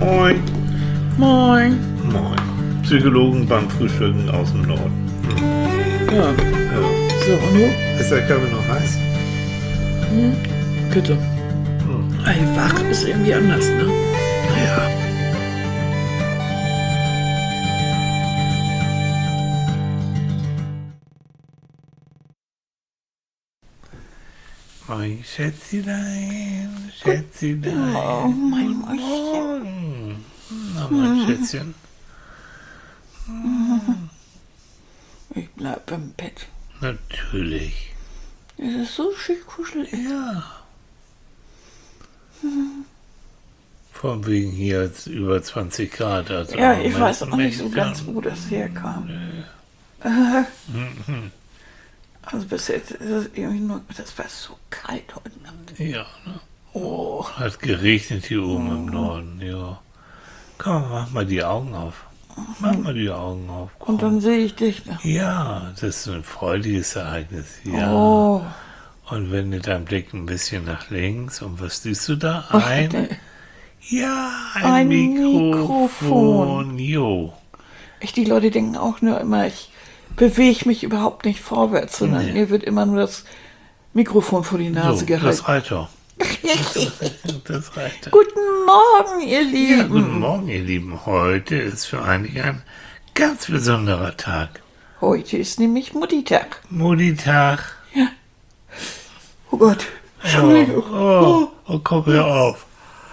Moin. Moin. Moin. Psychologen beim Frühstücken aus dem Norden. Ja. Ja. So, und du? Ist der Kaffee noch heiß? Bitte. Ey, wach ist irgendwie anders, ne? Ja. Mein Schätzchen, Schätzchen. Oh, mein Mäuschen. Na, mein Schätzchen. Ich bleib im Bett. Natürlich. Es ist so schön kuschelig. Ja. Von wegen hier jetzt über 20 Grad. Also Ja, ich weiß auch nicht so ganz, wo das herkam. Also bis jetzt ist es irgendwie nur, das war so kalt heute Nacht. Ja, ne? Oh, Hat geregnet hier oben im Norden, ja. Komm, mach mal die Augen auf. Mach mal die Augen auf. Komm. und dann sehe ich dich. Ne? Ja, das ist so ein freudiges Ereignis. Ja. Oh, Und wende deinen Blick ein bisschen nach links. Und was siehst du da? Ja, Ein Mikrofon. Jo. echt, die Leute denken auch nur immer, ich bewege mich überhaupt nicht vorwärts, sondern Nee. mir wird immer nur das Mikrofon vor die Nase So, gehalten. das reicht doch. Das reicht doch. Guten Morgen, ihr Ja, Lieben. guten Morgen, ihr Lieben. Heute ist für einige ein ganz besonderer Tag. Heute ist nämlich Mutti-Tag. Mutti-Tag. Oh Gott, Entschuldigung. Komm hör auf.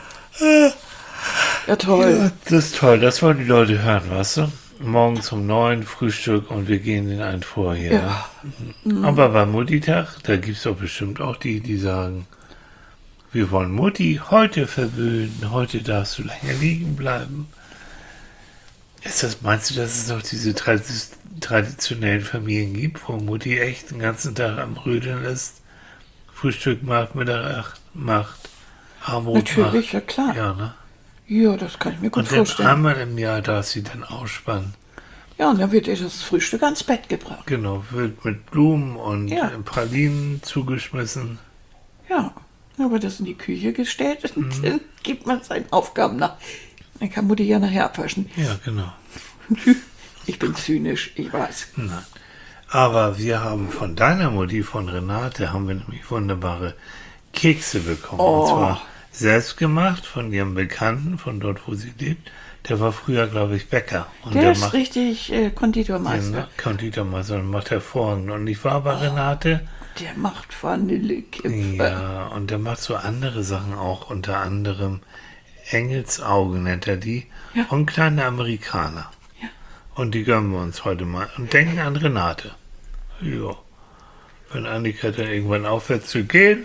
Ja, toll. Ja, das ist toll, das wollen die Leute hören, weißt du? Morgens um 9 Frühstück und wir gehen in ein vor hier. Ja. Ne? Aber beim Mutti-Tag, da gibt es doch bestimmt auch die sagen, wir wollen Mutti heute verwöhnen, heute darfst du länger liegen bleiben. Meinst du, dass es noch diese traditionellen Familien gibt, wo Mutti echt den ganzen Tag am Rödeln ist, Frühstück macht, Mittag macht, Abendbrot Natürlich, ja macht? klar. Ja, ne? Ja, das kann ich mir gut Und dann vorstellen. einmal im Jahr darf sie dann ausspannen. Ja, und dann wird ihr das Frühstück ans Bett gebracht. Genau, wird mit Blumen und Ja. Pralinen zugeschmissen. Ja, dann wird das in die Küche gestellt und dann gibt man seinen Aufgaben nach. Dann kann Mutti ja nachher abwaschen. Ja, genau. Ich bin zynisch, ich weiß. Nein. Aber wir haben von deiner Mutti, von Renate, haben wir nämlich wunderbare Kekse bekommen. Oh. Und zwar selbst gemacht von ihrem Bekannten, von dort, wo sie lebt. Der war früher, glaube ich, Bäcker. Und Der ist macht richtig Konditormeister. Konditormeister und macht hervorragend. Und ich war bei Renate. Der macht Vanillekipferl. Ja, und der macht so andere Sachen auch, unter anderem Engelsaugen nennt er die, Ja. und kleine Amerikaner. Ja. Und die gönnen wir uns heute mal und denken an Renate. Ja, wenn Annika dann irgendwann aufhört zu gehen,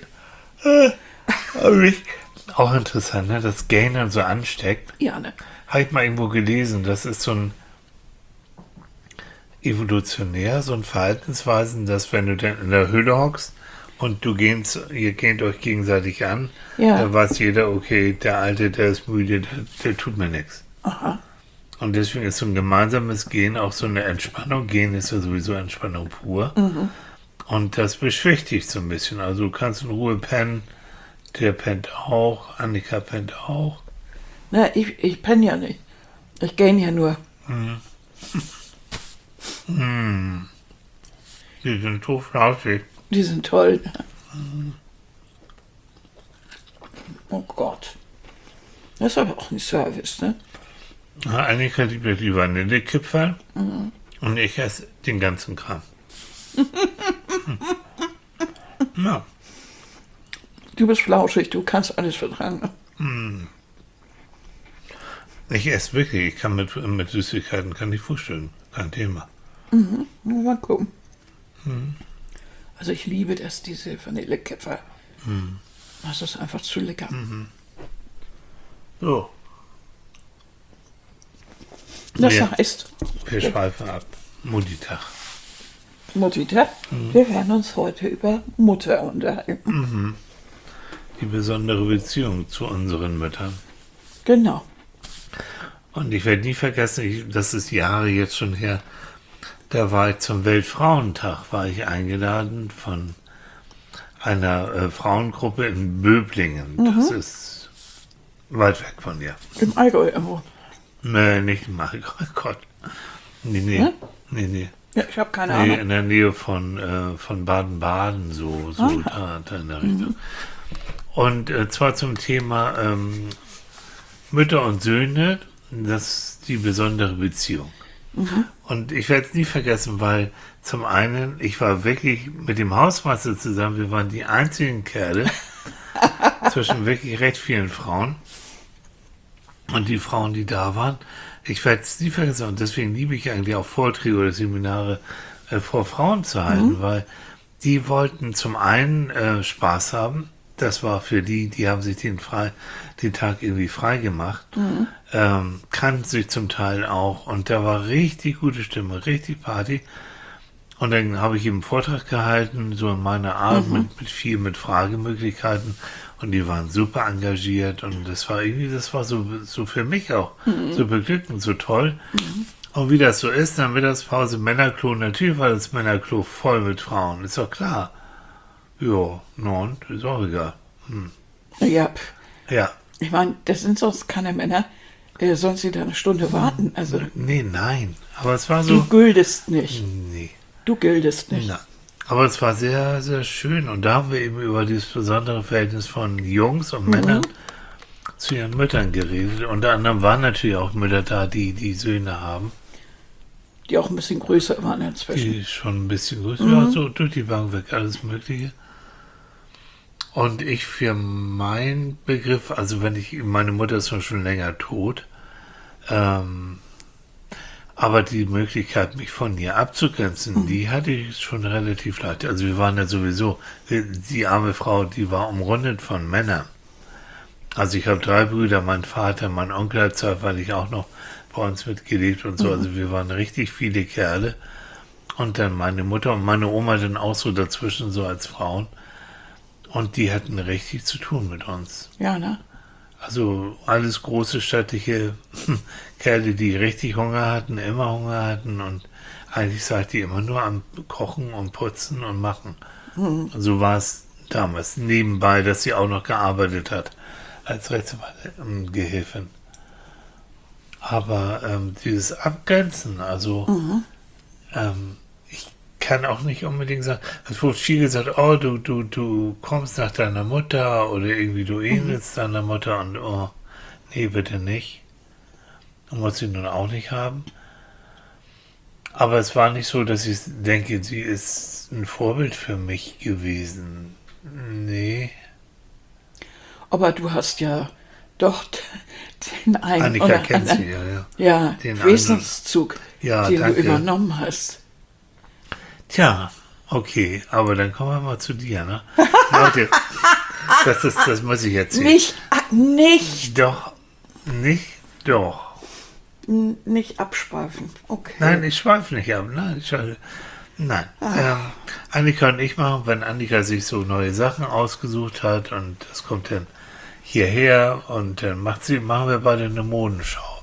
auch interessant, ne, dass Gehen dann so ansteckt. Ja, ne? Habe ich mal irgendwo gelesen, das ist so ein evolutionär, so ein Verhaltensweisen, dass wenn du dann in der Höhle hockst und ihr geht euch gegenseitig an, Ja. dann weiß jeder, okay, der Alte, der ist müde, der tut mir nichts. Aha. Und deswegen ist so ein gemeinsames Gehen auch so eine Entspannung. Gehen ist ja sowieso Entspannung pur. Und das beschwichtigt so ein bisschen. Also du kannst in Ruhe pennen, der pennt auch, Annika pennt auch. Na, ich penne ja nicht. Ich gehe ja nur. Die sind so flauschig. Die sind toll. Oh Gott. Das ist aber auch ein Service, ne? Ja, Annika liebt ja die Vanillekipferl und ich esse den ganzen Kram. Ja, Du bist flauschig, du kannst alles vertragen. ich esse wirklich, ich kann mit Süßigkeiten kann ich frühstücken, kein Thema. Mal gucken. Also ich liebe das, diese Vanillekipferl. Das ist einfach zu lecker. So, Das Ja. heißt, wir schweifen ab. Mutti-Tag. Mutti-Tag, wir werden uns heute über Mutter unterhalten. Die besondere Beziehung zu unseren Müttern. Genau. Und ich werde nie vergessen, das ist Jahre jetzt schon her, da war ich zum Weltfrauentag, war ich eingeladen von einer Frauengruppe in Böblingen. Das ist Weit weg von dir. Im Allgäu irgendwo. Nee, nicht im Allgäu. Oh Gott. Nee. Hm? Nee. Ja, ich habe keine Nee, Ahnung. in der Nähe von Baden-Baden, so da in der Richtung. Und zwar zum Thema Mütter und Söhne, das ist die besondere Beziehung. Und ich werde es nie vergessen, weil zum einen, ich war wirklich mit dem Hausmeister zusammen, wir waren die einzigen Kerle zwischen wirklich recht vielen Frauen. Und die Frauen, die da waren, ich werde es nie vergessen. Und deswegen liebe ich eigentlich auch Vorträge oder Seminare vor Frauen zu halten, weil die wollten zum einen Spaß haben. Das war für die haben sich den Tag irgendwie frei gemacht, kannten sich zum Teil auch. Und da war richtig gute Stimme, richtig Party. Und dann habe ich eben einen Vortrag gehalten, so in meiner Art, mit Fragemöglichkeiten. Und die waren super engagiert. Und das war so für mich auch so beglückend, so toll. Und wie das so ist, dann Mittagspause, Männerklo, natürlich war das Männerklo voll mit Frauen, ist doch klar. Ja, und ist auch egal. Ja, Ja, ich meine, das sind sonst keine Männer. Sollen sie da eine Stunde warten? Also, nein. Aber es war du so. giltest nicht. Nee. Du giltest nicht. Na, aber es war sehr, sehr schön. Und da haben wir eben über dieses besondere Verhältnis von Jungs und Männern zu ihren Müttern geredet. Unter anderem waren natürlich auch Mütter da, die Söhne haben. Die auch ein bisschen größer waren inzwischen. Die schon ein bisschen größer. Ja, so durch die Bank weg, alles Mögliche. Und ich für meinen Begriff, also meine Mutter ist schon länger tot, aber die Möglichkeit, mich von ihr abzugrenzen, die hatte ich schon relativ leicht. Also wir waren ja sowieso, die arme Frau, die war umrundet von Männern. Also ich habe 3 Brüder, mein Vater, mein Onkel hat zeitweilig auch noch bei uns mitgelebt und so. Also wir waren richtig viele Kerle. Und dann meine Mutter und meine Oma dann auch so dazwischen, so als Frauen. Und die hatten richtig zu tun mit uns. Ja, ne? Also alles große, stattliche Kerle, die richtig Hunger hatten, immer Hunger hatten. Und eigentlich sagt die immer nur am Kochen und Putzen und Machen. So war es damals. Nebenbei, dass sie auch noch gearbeitet hat als Rechtsanwaltsgehilfin. Aber dieses Abgrenzen, also ich kann auch nicht unbedingt sagen, es wurde viel gesagt, oh, du kommst nach deiner Mutter oder irgendwie du ähnelst deiner Mutter und oh, nee, bitte nicht. Und muss sie nun auch nicht haben. Aber es war nicht so, dass ich denke, sie ist ein Vorbild für mich gewesen. Nee. Aber du hast ja doch den einen Annika oder kennt anderen, sie, ja. ja, Den Wesenszug, Ja, den danke. du übernommen hast. Tja, okay, aber dann kommen wir mal zu dir, ne? Leute, das muss ich erzählen. Nicht Doch. Nicht abschweifen. Okay. Nein, ich schweife nicht ab. Nein. Annika und ich machen, wenn Annika sich so neue Sachen ausgesucht hat und das kommt dann hierher und dann machen wir beide eine Modenschau.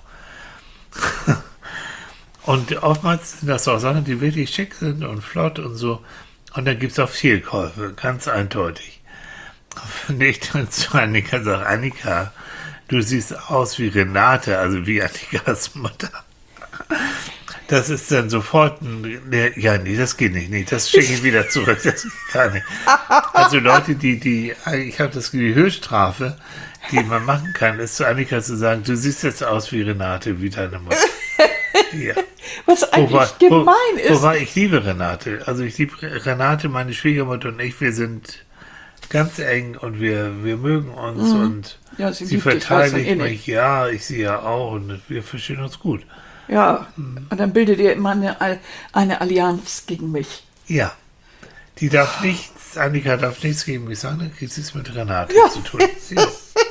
Und oftmals sind das auch Sachen, die wirklich schick sind und flott und so. Und dann gibt es auch Fehlkäufe, ganz eindeutig. Wenn ich dann zu Annika sage, Annika, du siehst aus wie Renate, also wie Annikas Mutter. Das ist dann sofort ja, nee, das geht nicht. Nee, das schicke ich wieder zurück. Das geht gar nicht. Also Leute, ich habe die Höchststrafe, die man machen kann, ist zu Annika zu sagen, du siehst jetzt aus wie Renate, wie deine Mutter. Ja. Was eigentlich gemein ist. Wobei ich liebe Renate. Also ich liebe Renate, meine Schwiegermutter und ich, wir sind ganz eng und wir mögen uns und Ja, sie liebt dich verteidigt trotzdem mich. Ja, ich sie ja auch und wir verstehen uns gut. Ja, und dann bildet ihr immer eine Allianz gegen mich. Ja. Annika darf nichts gegen mich sagen, dann kriegt sie es mit Renate zu tun. Ja.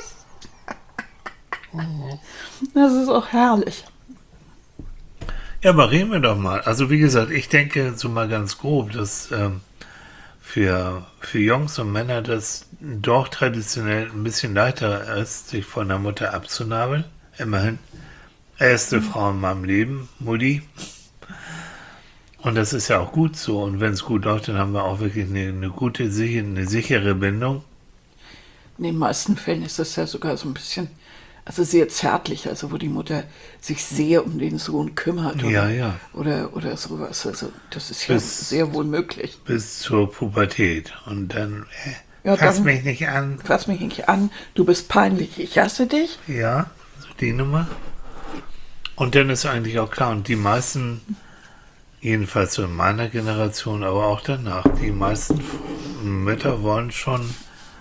Das ist auch herrlich. Ja, aber reden wir doch mal. Also wie gesagt, ich denke so mal ganz grob, dass für Jungs und Männer das doch traditionell ein bisschen leichter ist, sich von der Mutter abzunabeln. Immerhin. Erste Frau in meinem Leben, Mutti. Und das ist ja auch gut so. Und wenn es gut läuft, dann haben wir auch wirklich eine gute, eine sichere Bindung. In den meisten Fällen ist das ja sogar so ein bisschen also sehr zärtlich, also wo die Mutter sich sehr um den Sohn kümmert oder sowas. Also das ist ja sehr wohl möglich. Bis zur Pubertät. Und dann, fass mich nicht an. Fass mich nicht an, du bist peinlich, ich hasse dich. Ja, so die Nummer. Und dann ist eigentlich auch klar, und die meisten, jedenfalls so in meiner Generation, aber auch danach, die meisten Mütter wollen schon,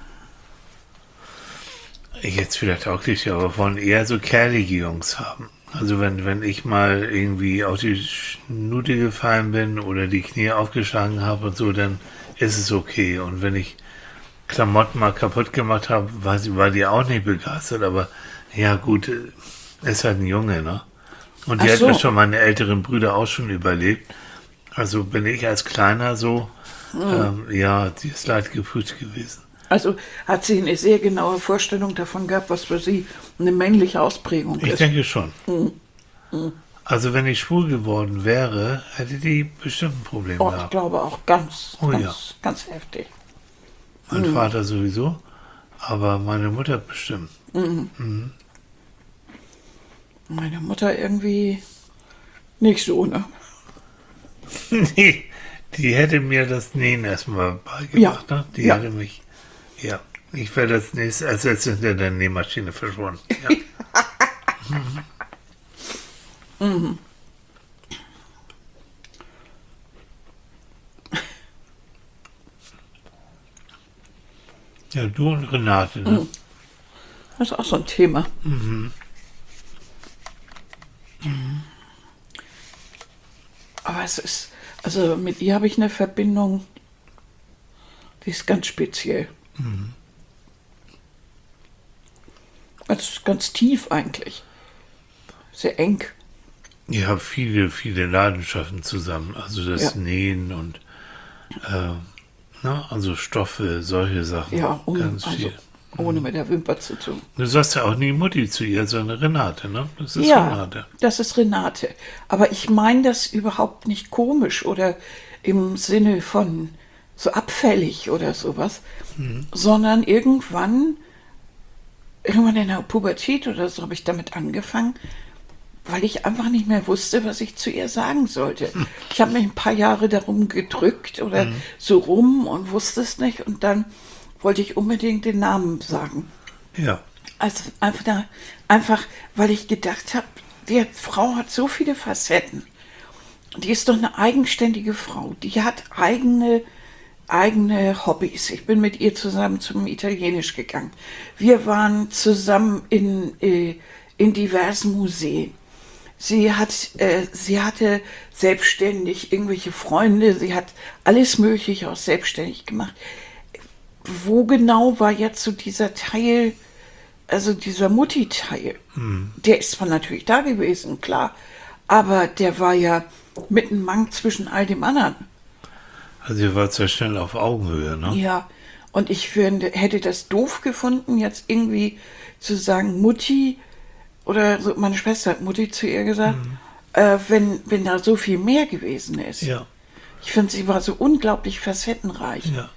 jetzt vielleicht auch nicht, aber wollen eher so kerlige Jungs haben. Also wenn ich mal irgendwie auf die Schnute gefallen bin oder die Knie aufgeschlagen habe und so, dann ist es okay. Und wenn ich Klamotten mal kaputt gemacht habe, war die auch nicht begeistert, aber ja gut, ist halt ein Junge, ne? Und die hat ja schon meine älteren Brüder auch schon überlebt. Also bin ich als Kleiner so, die ist leid geprüft gewesen. Also hat sie eine sehr genaue Vorstellung davon gehabt, was für sie eine männliche Ausprägung ist. Ich denke schon. Also wenn ich schwul geworden wäre, hätte die bestimmt ein Problem gehabt. Ich glaube auch ganz heftig. Mein Vater sowieso, aber meine Mutter bestimmt. Meine Mutter irgendwie nicht so, ne? Nee, die hätte mir das Nähen erstmal beigebracht, ne? Die hätte mich, ich wäre das nächste, als jetzt hinter der Nähmaschine verschwunden. Ja. Ja, du und Renate, ne? Das ist auch so ein Thema. Aber es ist, also mit ihr habe ich eine Verbindung, die ist ganz speziell. Ganz tief eigentlich. Sehr eng. Ihr habt viele, viele Leidenschaften zusammen. Also das Nähen und also Stoffe, solche Sachen. Ja, ganz viel. Ohne mit der Wimper zu tun. Du sagst ja auch nie Mutti zu ihr, sondern Renate, ne? Das ist Renate. Das ist Renate. Aber ich meine das überhaupt nicht komisch oder im Sinne von so abfällig oder sowas, sondern irgendwann in der Pubertät oder so habe ich damit angefangen, weil ich einfach nicht mehr wusste, was ich zu ihr sagen sollte. Ich habe mich ein paar Jahre darum gedrückt oder so rum und wusste es nicht und dann wollte ich unbedingt den Namen sagen. Ja. Also einfach weil ich gedacht habe, die Frau hat so viele Facetten. Die ist doch eine eigenständige Frau. Die hat eigene Hobbys. Ich bin mit ihr zusammen zum Italienisch gegangen. Wir waren zusammen in diversen Museen. Sie hatte selbstständig irgendwelche Freunde. Sie hat alles Mögliche auch selbstständig gemacht. Wo genau war jetzt so dieser Teil, also dieser Mutti-Teil? Der ist zwar natürlich da gewesen, klar, aber der war ja mitten Mang zwischen all dem anderen. Also ihr wart sehr schnell auf Augenhöhe, ne? Ja, und ich hätte das doof gefunden, jetzt irgendwie zu sagen Mutti, oder so, meine Schwester hat Mutti zu ihr gesagt, wenn da so viel mehr gewesen ist. Ja. Ich finde, sie war so unglaublich facettenreich. Ja.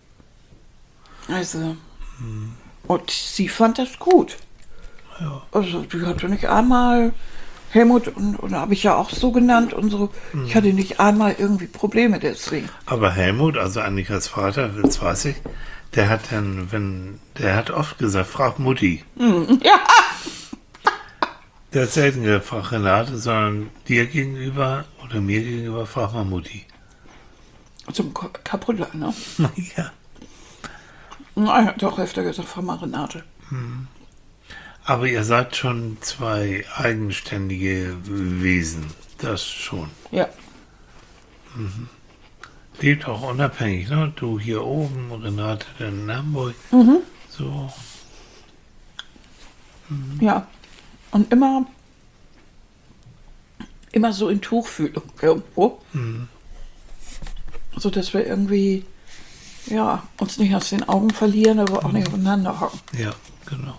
Also, und sie fand das gut. Ja. Also, die hatte nicht einmal, Helmut, und habe ich ja auch so genannt und so, ich hatte nicht einmal irgendwie Probleme deswegen. Aber Helmut, also Annikas Vater, das weiß ich, der hat oft gesagt, frag Mutti. Ja. Der hat selten gefragt Renate, sondern dir gegenüber oder mir gegenüber, frag mal Mutti. Zum Kapulla, ne? Ja. Er hat auch öfter gesagt, frag mal Renate. Aber ihr seid schon zwei eigenständige Wesen, das schon. Ja. Lebt auch unabhängig, ne? Du hier oben, Renate dann in Hamburg. So. Ja. Und immer so in Tuchfühlung irgendwo. So dass wir irgendwie uns nicht aus den Augen verlieren, aber auch nicht aufeinander hocken. Ja, genau.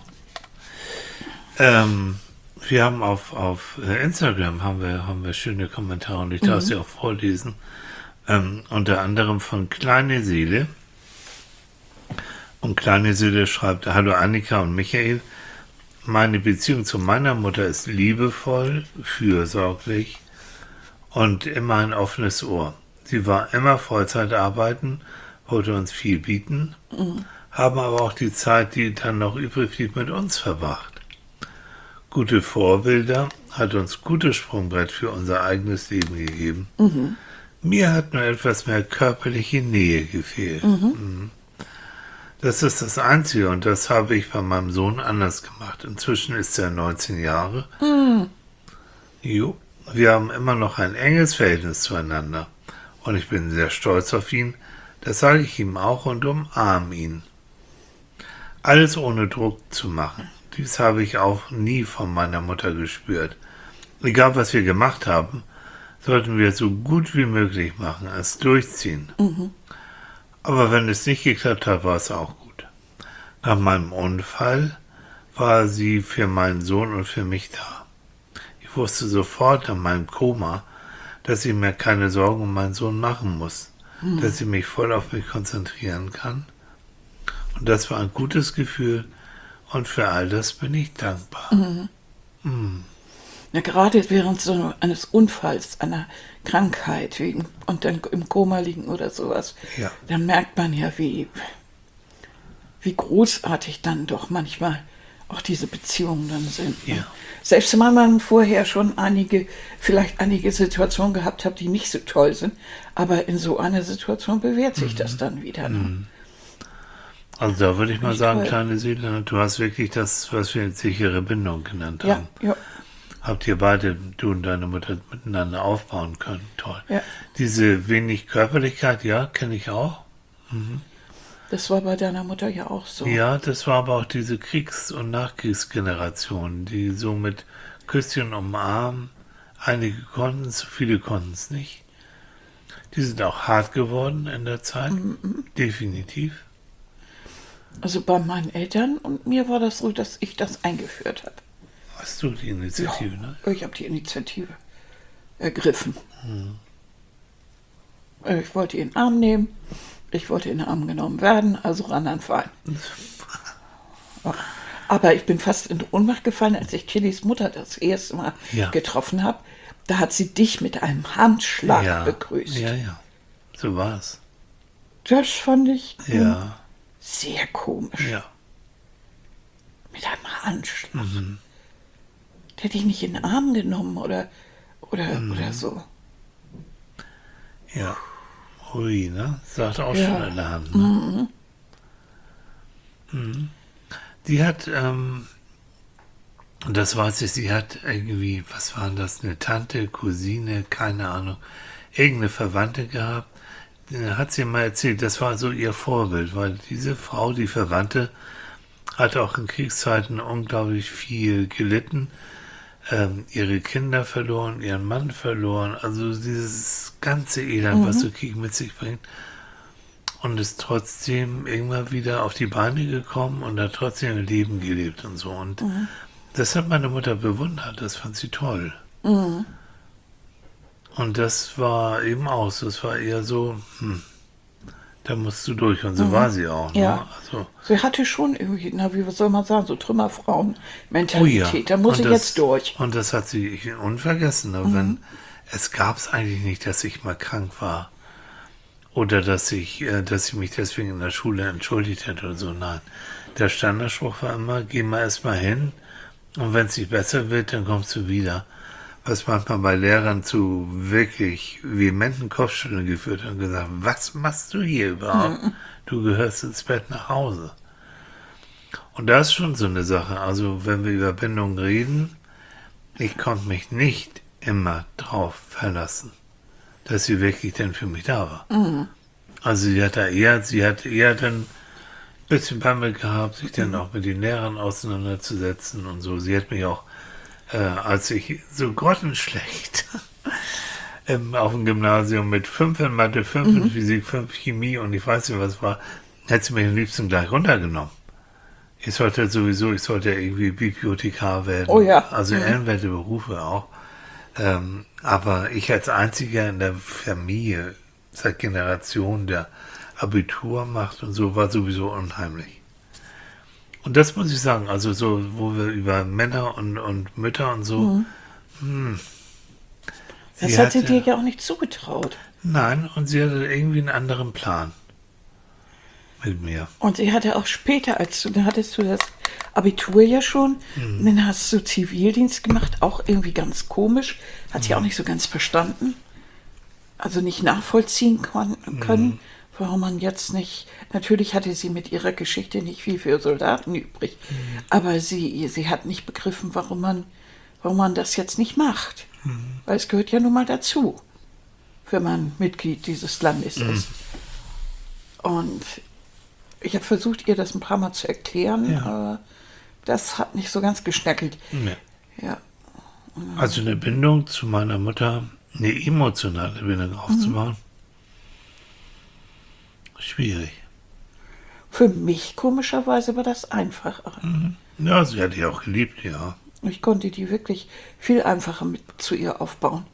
Wir haben auf Instagram haben wir schöne Kommentare und ich darf sie auch vorlesen. Unter anderem von Kleine Seele. Und Kleine Seele schreibt: Hallo Annika und Michael. meine Beziehung zu meiner Mutter ist liebevoll, fürsorglich und immer ein offenes Ohr. Sie war immer Vollzeit arbeiten, wollte uns viel bieten, haben aber auch die Zeit, die dann noch übrig blieb, mit uns verbracht. Gute Vorbilder, hat uns gutes Sprungbrett für unser eigenes Leben gegeben. Mir hat nur etwas mehr körperliche Nähe gefehlt. Das ist das Einzige und das habe ich bei meinem Sohn anders gemacht. Inzwischen ist er 19 Jahre. Jo, wir haben immer noch ein enges Verhältnis zueinander. Und ich bin sehr stolz auf ihn. Das sage ich ihm auch und umarme ihn. Alles ohne Druck zu machen. Dies habe ich auch nie von meiner Mutter gespürt. Egal, was wir gemacht haben, sollten wir es so gut wie möglich machen, es durchziehen. Aber wenn es nicht geklappt hat, war es auch gut. Nach meinem Unfall war sie für meinen Sohn und für mich da. Ich wusste sofort an meinem Koma, dass ich mir keine Sorgen um meinen Sohn machen muss, dass ich mich voll auf mich konzentrieren kann. Und das war ein gutes Gefühl und für all das bin ich dankbar. Ja, gerade während so eines Unfalls, einer Krankheit und dann im Koma liegen oder sowas, Ja. dann merkt man ja, wie großartig dann doch manchmal auch diese Beziehungen dann sind. Ne? Ja. Selbst wenn man vorher schon vielleicht einige Situationen gehabt hat, die nicht so toll sind, aber in so einer Situation bewährt sich das dann wieder. Ne? Also da würde ich mal Echt sagen, toll. kleine Seele, du hast wirklich das, was wir sichere Bindung genannt haben. Ja. Habt ihr beide, du und deine Mutter, miteinander aufbauen können. Toll. Ja. Diese wenig Körperlichkeit, ja, kenne ich auch. Das war bei deiner Mutter ja auch so. Ja, das war aber auch diese Kriegs- und Nachkriegsgeneration, die so mit Küsschen umarmen. Einige konnten es, viele konnten es nicht. Die sind auch hart geworden in der Zeit, definitiv. Also bei meinen Eltern und mir war das so, dass ich das eingeführt habe. Hast du die Initiative, ne? Ich habe die Initiative ergriffen. Ich wollte ihn in den Arm nehmen. Ich wollte in den Arm genommen werden, also ran an Fall. Aber ich bin fast in Ohnmacht gefallen, als ich Chilis Mutter das erste Mal Ja. getroffen habe. Da hat sie dich mit einem Handschlag begrüßt. Ja. So war's. Das fand ich Ja, sehr komisch. ja. Mit einem Handschlag. Der hätte ich nicht in den Arm genommen oder so. Ja. Hui, ne? Sagt auch Ja. schon in der Hand. Ne? Die hat, und das weiß ich, sie hat irgendwie, was war das, eine Tante, Cousine, keine Ahnung, irgendeine Verwandte gehabt. Hat sie mal erzählt, das war so ihr Vorbild, weil diese Frau, die Verwandte, hat auch in Kriegszeiten unglaublich viel gelitten. Ihre Kinder verloren, ihren Mann verloren, also dieses ganze Elend, was so Krieg mit sich bringt, und ist trotzdem irgendwann wieder auf die Beine gekommen und hat trotzdem ein Leben gelebt und so. Und das hat meine Mutter bewundert, das fand sie toll. Und das war eben auch so, es war eher so, da musst du durch, und so war sie auch. Ne? Ja. Also, Sie hatte schon irgendwie, wie soll man sagen, so Trümmerfrauen-Mentalität. Da muss Und sie jetzt durch. Und das hat sie unvergessen. Ne? Es gab es eigentlich nicht, dass ich mal krank war. Oder dass ich mich deswegen in der Schule entschuldigt hätte oder so. Nein. Der Standardspruch war immer, geh mal erstmal hin und wenn es nicht besser wird, dann kommst du wieder. Was manchmal bei Lehrern zu wirklich vehementen Kopfschütteln geführt hat und gesagt, was machst du hier überhaupt? Du gehörst ins Bett nach Hause. Und das ist schon so eine Sache. Also wenn wir über Bindung reden, ich konnte mich nicht immer drauf verlassen, dass sie wirklich denn für mich da war. Also sie hat eher dann ein bisschen Bammel gehabt, sich dann auch mit den Lehrern auseinanderzusetzen und so. Sie hat mich auch, als ich so grottenschlecht auf dem Gymnasium mit 5 in Mathe, 5 in Physik, 5 Chemie und ich weiß nicht was war, hätte sie mich am liebsten gleich runtergenommen. Ich sollte irgendwie Bibliothekar werden. Oh ja. Also ehrenwerte Berufe auch. Aber ich als einziger in der Familie seit Generationen, der Abitur macht und so, war sowieso unheimlich. Und das muss ich sagen, also so, wo wir über Männer und Mütter und so. Das hat sie dir ja auch nicht zugetraut. Nein, und sie hatte irgendwie einen anderen Plan mit mir. Und sie hatte auch später, da hattest du das Abitur ja schon, und dann hast du Zivildienst gemacht, auch irgendwie ganz komisch, hat sie auch nicht so ganz verstanden, also nicht nachvollziehen können, warum man jetzt nicht, natürlich hatte sie mit ihrer Geschichte nicht viel für Soldaten übrig, aber sie hat nicht begriffen, warum man das jetzt nicht macht, weil es gehört ja nun mal dazu, wenn man Mitglied dieses Landes ist. Und ich habe versucht, ihr das ein paar Mal zu erklären, aber das hat nicht so ganz geschnackelt. Nee. Ja. Also eine Bindung zu meiner Mutter, eine emotionale Bindung aufzubauen, schwierig. Für mich komischerweise war das einfacher. Ja, sie hat die auch geliebt, ja. Ich konnte die wirklich viel einfacher mit zu ihr aufbauen.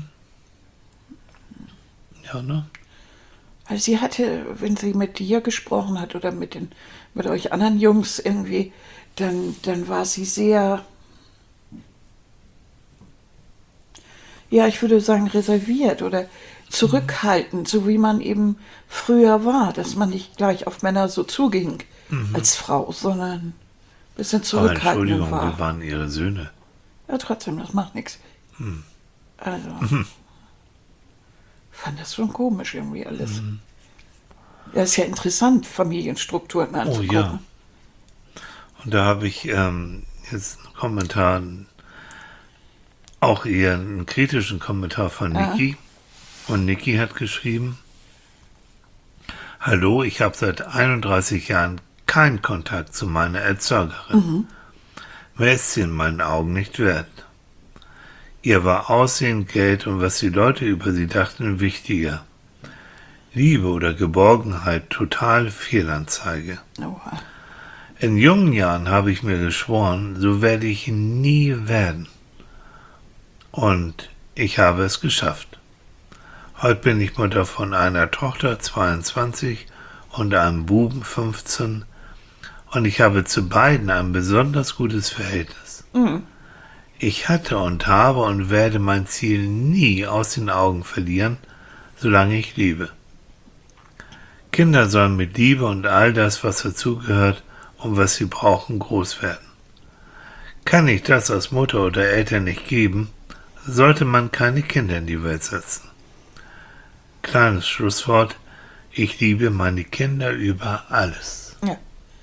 Ja, ne? Weil sie hatte, wenn sie mit dir gesprochen hat oder mit euch anderen Jungs irgendwie, dann war sie sehr, ja, ich würde sagen, reserviert oder zurückhaltend, so wie man eben früher war, dass man nicht gleich auf Männer so zuging als Frau, sondern ein bisschen Aber zurückhaltend Entschuldigung, war. wir waren ihre Söhne. Ja, trotzdem, das macht nichts. Also, fand das schon komisch irgendwie alles. Ja, ist ja interessant, Familienstrukturen anzugucken. Oh ja. Und da habe ich jetzt einen Kommentar, auch eher einen kritischen Kommentar von Niki. Und Niki hat geschrieben: Hallo, ich habe seit 31 Jahren keinen Kontakt zu meiner Erzeugerin. Mehr ist sie in meinen Augen nicht wert. Ihr war Aussehen, Geld und was die Leute über sie dachten wichtiger. Liebe oder Geborgenheit total Fehlanzeige. Oha. In jungen Jahren habe ich mir geschworen, so werde ich nie werden. Und ich habe es geschafft. Heute bin ich Mutter von einer Tochter, 22, und einem Buben, 15, und ich habe zu beiden ein besonders gutes Verhältnis. Ich hatte und habe und werde mein Ziel nie aus den Augen verlieren, solange ich lebe. Kinder sollen mit Liebe und all das, was dazugehört und was sie brauchen, groß werden. Kann ich das als Mutter oder Eltern nicht geben, sollte man keine Kinder in die Welt setzen. Kleines Schlusswort: Ich liebe meine Kinder über alles. Ja.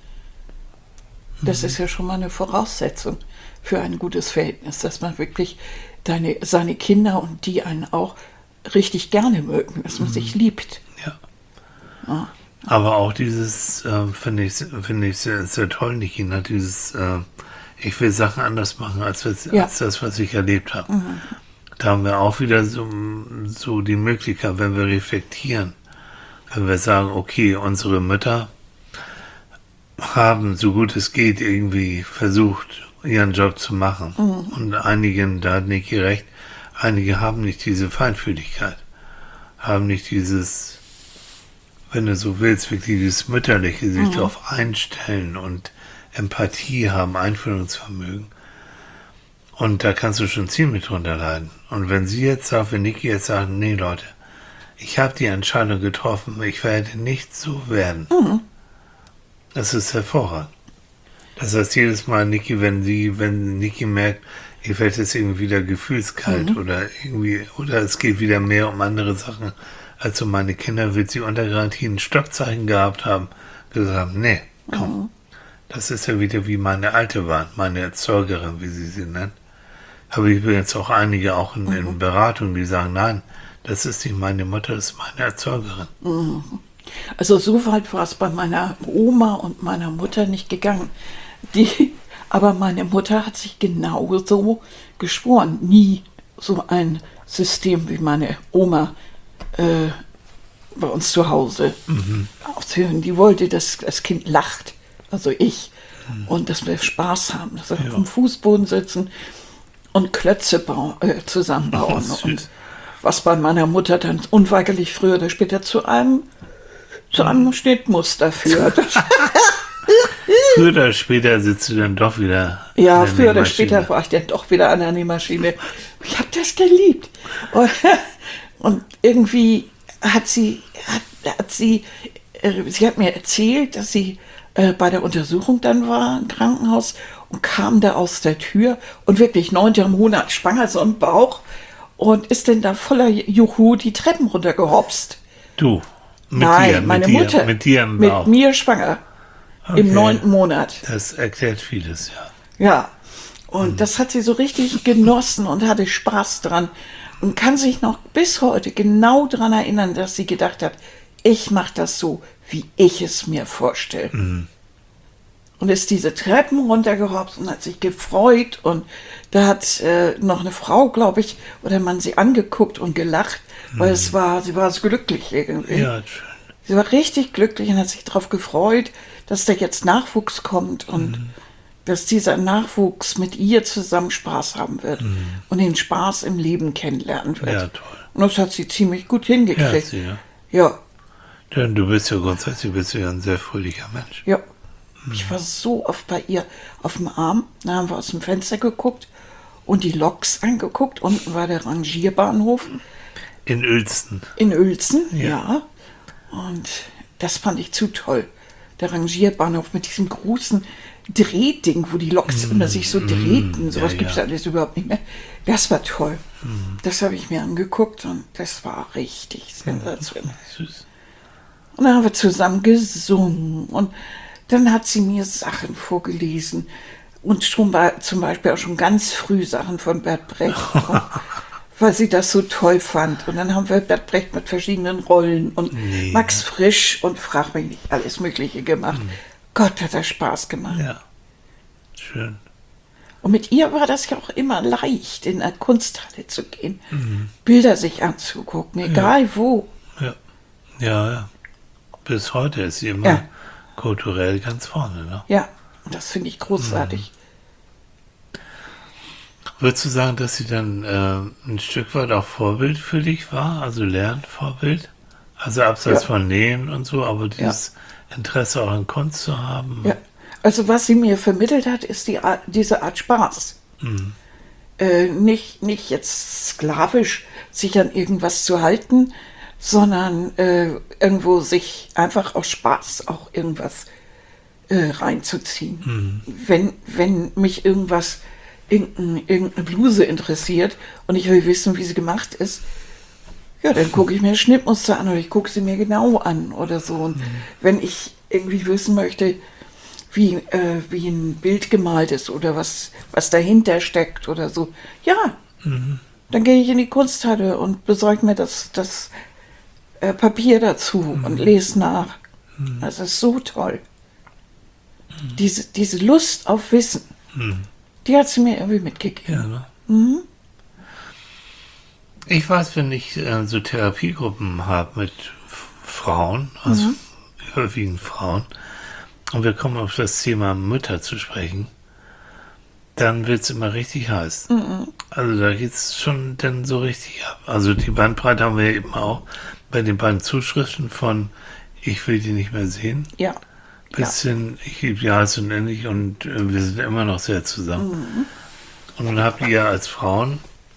Das ist ja schon mal eine Voraussetzung für ein gutes Verhältnis, dass man wirklich seine Kinder und die einen auch richtig gerne mögen, dass man sich liebt. Ja. Ja. Aber auch dieses, finde ich sehr, sehr toll, Niki, dieses, ich will Sachen anders machen, als das, was ich erlebt habe. Da haben wir auch wieder so die Möglichkeit, wenn wir reflektieren, wenn wir sagen, okay, unsere Mütter haben, so gut es geht, irgendwie versucht, ihren Job zu machen. Und einigen, da hat Niki recht, einige haben nicht diese Feinfühligkeit, haben nicht dieses, wenn du so willst, wirklich dieses Mütterliche, sich darauf einstellen und Empathie haben, Einfühlungsvermögen. Und da kannst du schon ziemlich drunter leiden. Und wenn wenn Niki jetzt sagt, nee Leute, ich habe die Entscheidung getroffen, ich werde nicht so werden. Das ist hervorragend. Das heißt, jedes Mal, Niki, wenn Niki merkt, ihr fällt jetzt irgendwie wieder gefühlskalt oder es geht wieder mehr um andere Sachen als um meine Kinder, wird sie unter Garantie ein Stoppzeichen gehabt haben, gesagt haben, nee, komm. Das ist ja wieder wie meine Alte war, meine Erzeugerin, wie sie nennt. Habe ich übrigens auch einige auch in Beratung, die sagen, nein, das ist nicht meine Mutter, das ist meine Erzeugerin. Also so weit war es bei meiner Oma und meiner Mutter nicht gegangen. Aber meine Mutter hat sich genauso geschworen, nie so ein System wie meine Oma bei uns zu Hause aufzuhören. Die wollte, dass das Kind lacht, also ich, und dass wir Spaß haben, dass wir auf dem Fußboden sitzen und Klötze zusammenbauen. Und was bei meiner Mutter dann unweigerlich früher oder später zu einem Schnittmuster führt. früher oder später sitzt du dann doch wieder Ja, an der früher oder Nähmaschine. später war ich dann doch wieder an der Nähmaschine. Ich habe das geliebt. Und irgendwie sie hat mir erzählt, dass sie bei der Untersuchung dann war im Krankenhaus und kam da aus der Tür und wirklich 9. Monat schwanger, so im Bauch und ist dann da voller Juhu die Treppen runtergehopst. Du, mit Nein, dir, meine mit dir, Mutter. mit dir im Mit Bauch. mir schwanger. Okay. Im 9. Monat. Das erklärt vieles, ja. Ja. Und das hat sie so richtig genossen und hatte Spaß dran. Und kann sich noch bis heute genau daran erinnern, dass sie gedacht hat, ich mache das so, wie ich es mir vorstelle. Und ist diese Treppen runtergehopst und hat sich gefreut. Und da hat noch eine Frau, glaube ich, oder man sie angeguckt und gelacht, weil sie war so glücklich irgendwie. Ja, schön. Sie war richtig glücklich und hat sich darauf gefreut, dass da jetzt Nachwuchs kommt und dass dieser Nachwuchs mit ihr zusammen Spaß haben wird und den Spaß im Leben kennenlernen wird. Ja, toll. Und das hat sie ziemlich gut Ja, hingekriegt. sie, ja. Ja, Denn du bist ja grundsätzlich ein sehr fröhlicher Mensch. ja. Ich war so oft bei ihr auf dem Arm. Da haben wir aus dem Fenster geguckt und die Loks angeguckt. Unten war der Rangierbahnhof In Uelzen. in Uelzen. Ja. Ja. Und das fand ich zu toll. Der Rangierbahnhof mit diesem großen Drehding, wo die Loks immer sich so drehten. Sowas ja, gibt es ja. alles überhaupt nicht mehr. Das war toll. Das habe ich mir angeguckt und das war richtig sensationell. Süß. Und dann haben wir zusammen gesungen und dann hat sie mir Sachen vorgelesen und zum Beispiel auch schon ganz früh Sachen von Bert Brecht, weil sie das so toll fand. Und dann haben wir Bert Brecht mit verschiedenen Rollen und Max Frisch und frag mich nicht, alles Mögliche gemacht. Gott, hat das Spaß gemacht. Ja, schön. Und mit ihr war das ja auch immer leicht, in eine Kunsthalle zu gehen, Bilder sich anzugucken, egal wo. Ja, ja, ja. Bis heute ist sie immer Ja. kulturell ganz vorne, ne? Ja, und das finde ich großartig. Würdest du sagen, dass sie dann ein Stück weit auch Vorbild für dich war? Also Lernvorbild? Also abseits Ja. von Nähen und so, aber dieses Interesse auch an Kunst zu haben? Ja, also was sie mir vermittelt hat, ist diese Art Spaß. Nicht jetzt sklavisch sich an irgendwas zu halten, sondern irgendwo sich einfach aus Spaß auch irgendwas reinzuziehen. Wenn mich irgendeine Bluse interessiert und ich will wissen, wie sie gemacht ist, ja, dann gucke ich mir Schnittmuster an oder ich gucke sie mir genau an oder so. Und wenn ich irgendwie wissen möchte, wie ein Bild gemalt ist oder was dahinter steckt oder so, ja, dann gehe ich in die Kunsthalle und besorge mir das Papier dazu und lese nach. Das ist so toll. Diese Lust auf Wissen, die hat sie mir irgendwie mitgegeben. Ja, ne? Ich weiß, wenn ich so Therapiegruppen habe mit Frauen, also überwiegend Frauen, und wir kommen auf das Thema Mütter zu sprechen, dann wird es immer richtig heiß. Also da geht es schon dann so richtig ab. Also die Bandbreite haben wir eben auch bei den beiden Zuschriften von ich will die nicht mehr sehen, Ja. bis hin ich liebe die heiß und ähnlich und wir sind immer noch sehr zusammen. Und dann habt ihr als Frauen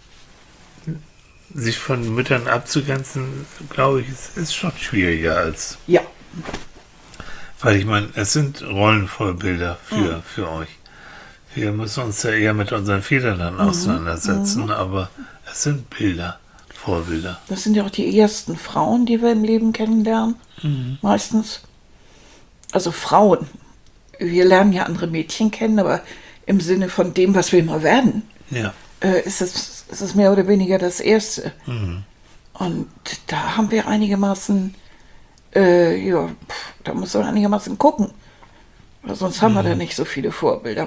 sich von Müttern abzugrenzen, glaube ich, ist schon schwieriger als, Ja. weil ich meine, es sind Rollenvorbilder für euch. Wir müssen uns ja eher mit unseren Fehlern dann auseinandersetzen, aber es sind Bilder, Vorbilder. Das sind ja auch die ersten Frauen, die wir im Leben kennenlernen. Meistens. Also Frauen. Wir lernen ja andere Mädchen kennen, aber im Sinne von dem, was wir immer werden, Ja, ist es mehr oder weniger das Erste. Und da haben wir einigermaßen, da muss man einigermaßen gucken. Weil sonst haben wir da nicht so viele Vorbilder.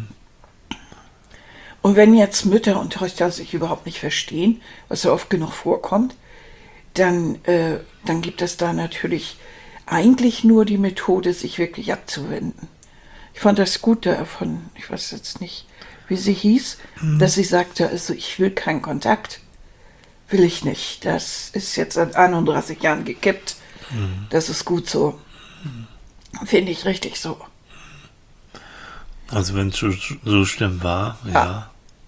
Und wenn jetzt Mütter und Töchter sich überhaupt nicht verstehen, was ja oft genug vorkommt, dann gibt es da natürlich eigentlich nur die Methode, sich wirklich abzuwenden. Ich fand das gut davon, ich weiß jetzt nicht, wie sie hieß, dass sie sagte, also ich will keinen Kontakt, will ich nicht. Das ist jetzt seit 31 Jahren gekippt. Das ist gut so. Finde ich richtig so. Also wenn es so schlimm war, ja. Ja.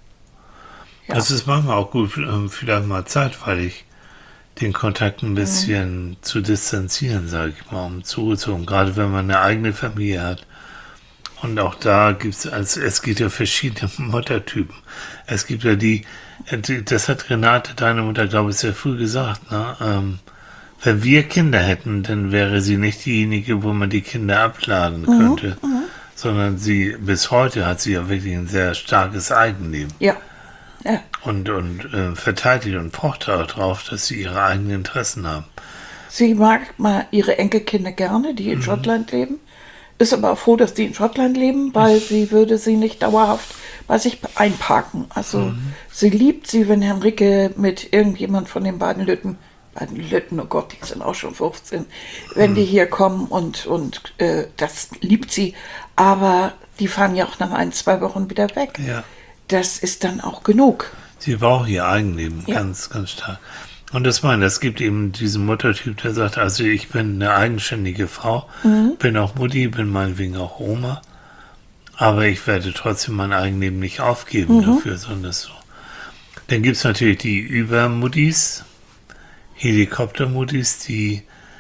Das ist manchmal auch gut, vielleicht mal zeitweilig den Kontakt ein bisschen zu distanzieren, sage ich mal, um zugezogen. Gerade wenn man eine eigene Familie hat. Und auch da gibt es gibt ja verschiedene Muttertypen. Es gibt ja das hat Renate, deine Mutter, glaube ich, sehr früh gesagt, ne? Wenn wir Kinder hätten, dann wäre sie nicht diejenige, wo man die Kinder abladen könnte, sondern bis heute hat sie ja wirklich ein sehr starkes Eigenleben. Ja. Ja. Und verteidigt und pocht darauf, dass sie ihre eigenen Interessen haben. Sie mag mal ihre Enkelkinder gerne, die in Schottland leben. Ist aber auch froh, dass die in Schottland leben, weil sie würde sie nicht dauerhaft bei sich einparken. Also sie liebt sie, wenn Henrike mit irgendjemand von den beiden Lütten, oh Gott, die sind auch schon 15, wenn die hier kommen und das liebt sie. Aber die fahren ja auch nach 1-2 Wochen wieder weg. Ja. Das ist dann auch genug. Sie braucht ihr Eigenleben, Ja. ganz, ganz stark. Und es gibt eben diesen Muttertyp, der sagt, also ich bin eine eigenständige Frau, bin auch Mutti, bin meinetwegen auch Oma, aber ich werde trotzdem mein Eigenleben nicht aufgeben dafür, sondern das so. Dann gibt es natürlich die Übermuttis, Helikoptermuttis, die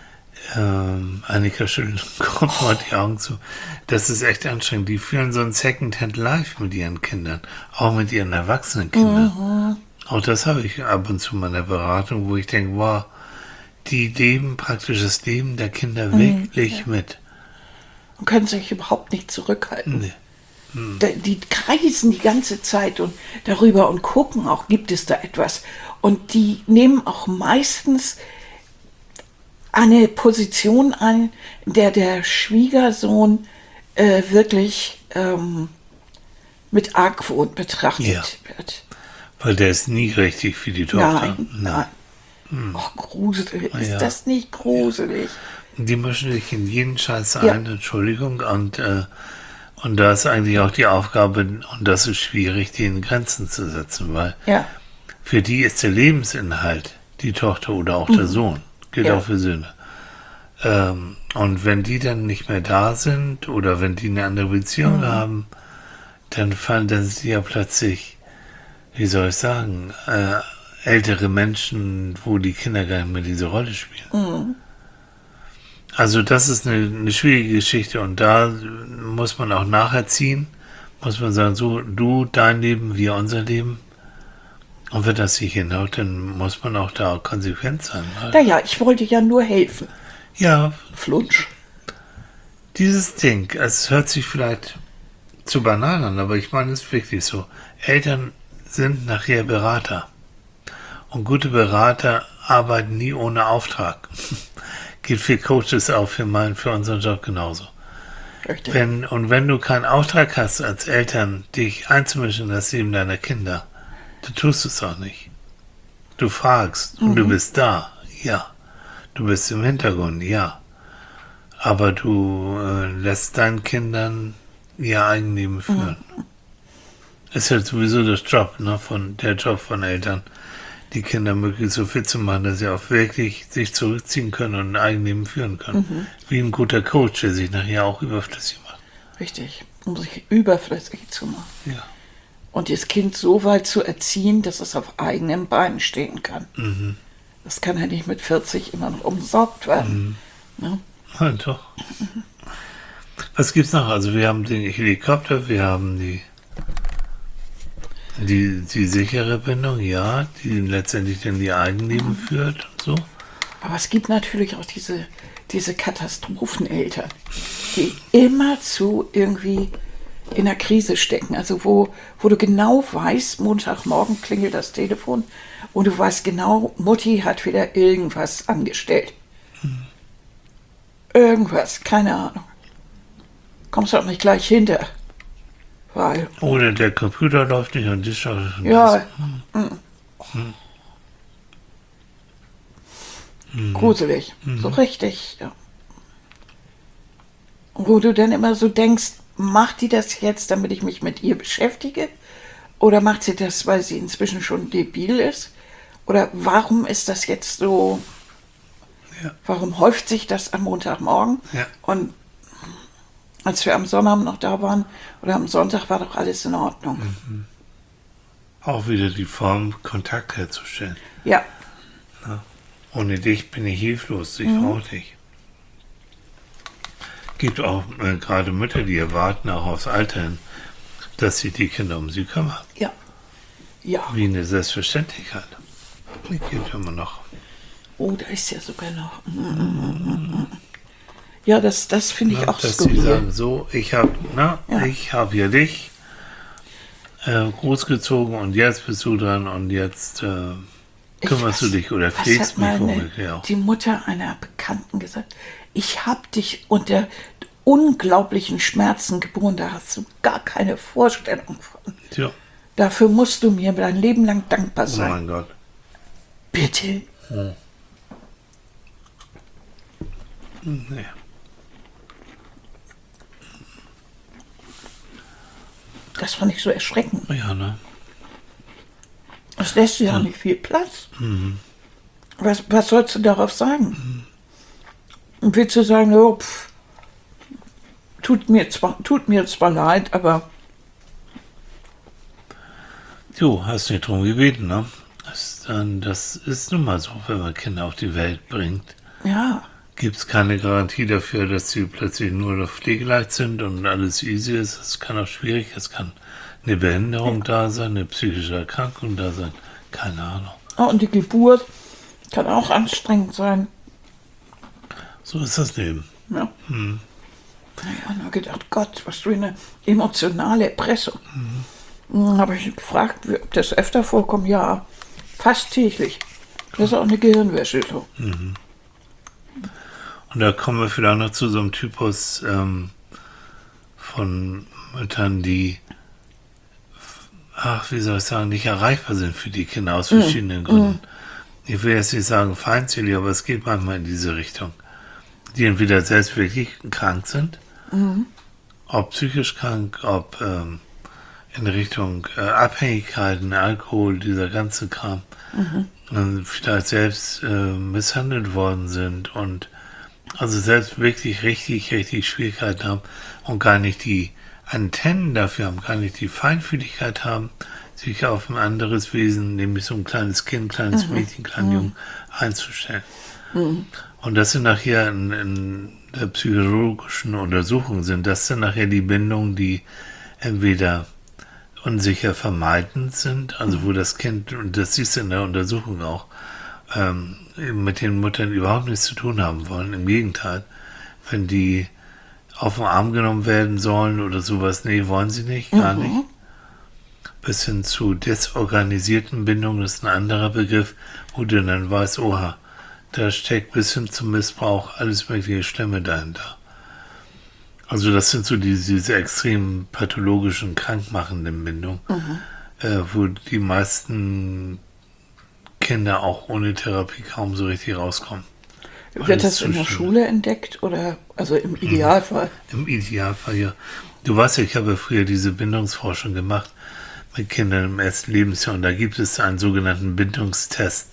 Annika schüttelt den Kopf und die Augen zu. Das ist echt anstrengend. Die führen so ein Second-Hand-Life mit ihren Kindern, auch mit ihren erwachsenen Kindern. Auch das habe ich ab und zu in meiner Beratung, wo ich denke, wow, die leben praktisch das Leben der Kinder wirklich mit. Und können sich überhaupt nicht zurückhalten. Nee. Die kreisen die ganze Zeit und darüber und gucken auch, gibt es da etwas. Und die nehmen auch meistens eine Position ein, in der Schwiegersohn wirklich mit Argwohn betrachtet wird. Weil der ist nie richtig für die Tochter. Nein. Oh, gruselig. Ist Ja. das nicht gruselig? Die mischen sich in jeden Scheiß ein, Entschuldigung, und da ist eigentlich auch die Aufgabe, und das ist schwierig, die in Grenzen zu setzen, weil Ja. für die ist der Lebensinhalt die Tochter oder auch der Sohn. Gilt Ja. auch für Söhne. Und wenn die dann nicht mehr da sind oder wenn die eine andere Beziehung haben, dann sind sie ja plötzlich, wie soll ich sagen, ältere Menschen, wo die Kinder gar nicht mehr diese Rolle spielen. Also das ist eine schwierige Geschichte und da muss man auch nacherziehen, muss man sagen, so du, dein Leben, wir unser Leben. Und wenn das nicht hinhaut, dann muss man auch da konsequent sein. Naja, ich wollte ja nur helfen. Ja, Flutsch. dieses Ding, es hört sich vielleicht zu banal an, aber ich meine es ist wirklich so. Eltern sind nachher Berater. Und gute Berater arbeiten nie ohne Auftrag. Geht für Coaches auch für unseren Job genauso. Richtig. Wenn du keinen Auftrag hast als Eltern, dich einzumischen in das Leben deiner Kinder, dann tust du es auch nicht. Du fragst und du bist da, ja. Du bist im Hintergrund, ja. Aber du lässt deinen Kindern ihr Eigenleben führen. Ist halt sowieso der Job von Eltern, die Kinder möglichst so fit zu machen, dass sie auch wirklich sich zurückziehen können und ein Eigenleben führen können. Wie ein guter Coach, der sich nachher auch überflüssig macht. Richtig. Um sich überflüssig zu machen. Ja. Und das Kind so weit zu erziehen, dass es auf eigenen Beinen stehen kann. Das kann ja nicht mit 40 immer noch umsorgt werden. Ne? Ja, doch. Was gibt's noch? Also wir haben den Helikopter, wir haben die sichere Bindung, ja, die letztendlich dann ihr Eigenleben führt und so. Aber es gibt natürlich auch diese Katastropheneltern, die immerzu irgendwie in der Krise stecken. Also wo du genau weißt, Montagmorgen klingelt das Telefon und du weißt genau, Mutti hat wieder irgendwas angestellt. Irgendwas, keine Ahnung. Kommst du auch nicht gleich hinter. Weil, Oder der Computer läuft nicht und das und ja, gruselig, so richtig. Ja. Wo du dann immer so denkst, macht die das jetzt, damit ich mich mit ihr beschäftige? Oder macht sie das, weil sie inzwischen schon debil ist? Oder warum ist das jetzt so? Ja. Warum häuft sich das am Montagmorgen? Ja. Und Als wir am Sonnabend noch da waren oder am Sonntag war doch alles in Ordnung. Auch wieder die Form, Kontakt herzustellen. Ja. Ja. Ohne dich bin ich hilflos, ich brauche dich. Gibt auch gerade Mütter, die erwarten auch aufs Alter hin, dass sich die Kinder um sie kümmern. Ja. Ja. Wie eine Selbstverständlichkeit. Die gibt immer noch. Oh, da ist ja sogar noch. Ja, das finde ich auch dass sie skurril. sagen, so, ich habe ja dich großgezogen und jetzt bist du dran und jetzt kümmerst du dich oder pflegst mich womöglich auch. Die Mutter einer Bekannten gesagt, ich habe dich unter unglaublichen Schmerzen geboren, da hast du gar keine Vorstellung von. Tja. Dafür musst du mir dein Leben lang dankbar Oh sein. mein Gott. Bitte. Nee. Das fand ich so erschreckend. Ja, ne? Das lässt dir ja nicht viel Platz. Was sollst du darauf sagen? Und willst du sagen, oh, tut mir zwar leid, aber Du hast nicht drum gebeten, ne? Das ist nun mal so, wenn man Kinder auf die Welt bringt. ja, Gibt es keine Garantie dafür, dass sie plötzlich nur noch pflegeleicht sind und alles easy ist. Es kann auch schwierig, es kann eine Behinderung da sein, eine psychische Erkrankung da sein. Keine Ahnung. oh, und die Geburt kann auch anstrengend sein. So ist das Leben. Ja. Naja, nur gedacht, Gott, was für eine emotionale Erpressung. Dann habe ich gefragt, ob das öfter vorkommt. Ja, fast täglich. Das ist auch eine Gehirnwäsche. So. Und da kommen wir vielleicht noch zu so einem Typus von Müttern, die, wie soll ich sagen, nicht erreichbar sind für die Kinder aus verschiedenen Gründen. Ich will jetzt nicht sagen feindselig, aber es geht manchmal in diese Richtung. Die entweder selbst wirklich krank sind, ob psychisch krank, ob in Richtung Abhängigkeiten, Alkohol, dieser ganze Kram, vielleicht selbst misshandelt worden sind und also selbst wirklich richtig Schwierigkeiten haben und gar nicht die Antennen dafür haben, gar nicht die Feinfühligkeit haben, sich auf ein anderes Wesen, nämlich so ein kleines Kind, kleines Mädchen, kleinen Jungen einzustellen. Und das sind nachher in der psychologischen Untersuchung sind das dann nachher die Bindungen, die entweder unsicher vermeidend sind, also wo das Kind, und das siehst du in der Untersuchung auch, mit den Müttern überhaupt nichts zu tun haben wollen. Im Gegenteil, wenn die auf den Arm genommen werden sollen oder sowas, nee, wollen sie nicht, gar nicht. Bis hin zu desorganisierten Bindungen, das ist ein anderer Begriff, wo du dann weißt, oha, da steckt bis hin zum Missbrauch alles mögliche Schlimme dahinter. Also das sind so diese extrem pathologischen, krankmachenden Bindungen, wo die meisten Kinder auch ohne Therapie kaum so richtig rauskommen. Wird das in der Schule entdeckt oder also im Idealfall? Im Idealfall, ja. Du weißt ja, ich habe früher diese Bindungsforschung gemacht mit Kindern im ersten Lebensjahr und da gibt es einen sogenannten Bindungstest,